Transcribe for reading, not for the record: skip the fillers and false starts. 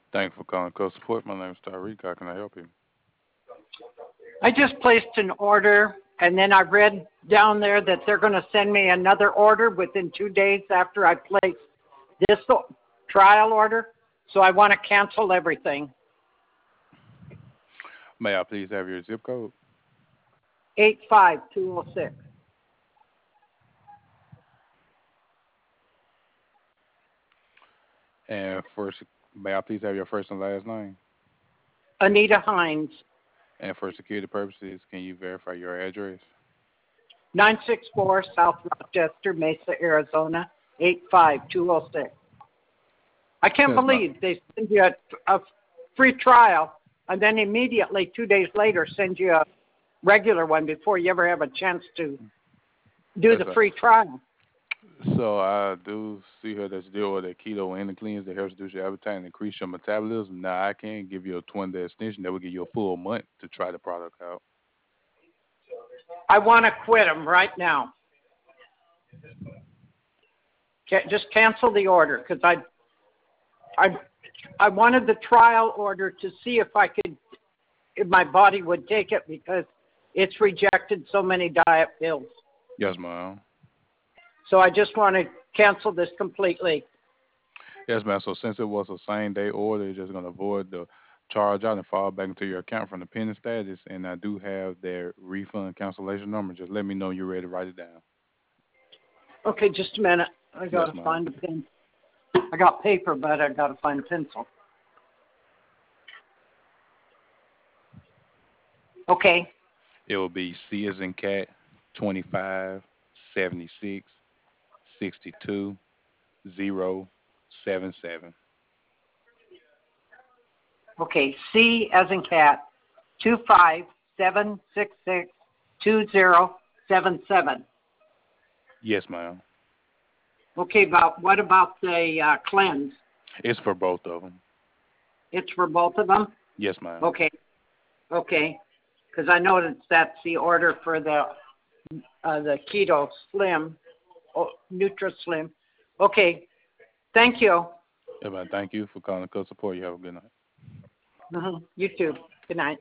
Thank you for calling Co Support. My name is Tyreek. How can I help you? I just placed an order, and then I read down there that they're going to send me another order within 2 days after I place this trial order. So I want to cancel everything. May I please have your zip code? 85206. And first, may I please have your first and last name? Anita Hines, And for security purposes, can you verify your address? 964 South Rochester, Mesa, Arizona, 85206. I can't Yes, ma'am. believe they send you a free trial and then immediately 2 days later send you a regular one before you ever have a chance to do Yes, the sir. free trial. So I do see here that you deal with a keto and cleanse that helps reduce your appetite and increase your metabolism. Now I can give you a 20-day extension that will give you a full month to try the product out. I want to quit them right now. Just cancel the order because I I wanted the trial order to see if my body would take it because it's rejected so many diet pills. Yes, ma'am. So I just want to cancel this completely. Yes, ma'am. So since it was a same day order, you're just gonna avoid the charge out and fall back into your account from the pending status. And I do have their refund cancellation number. Just let me know you're ready to write it down. Okay, just a minute. I got Yes, to ma'am. find a pen. I got paper, but I got to find a pencil. Okay, It will be C as in cat 25 76 62 077. okay. C as in cat, 257662077. Yes, ma'am. Okay, what about the cleanse? It's for both of them. It's for both of them. Yes, ma'am. Okay, okay. Because I noticed that's the order for the keto slim, Nutra Slim. Okay, thank you. Yeah, man. Thank you for calling Cook Support. You have a good night. You too. Good night.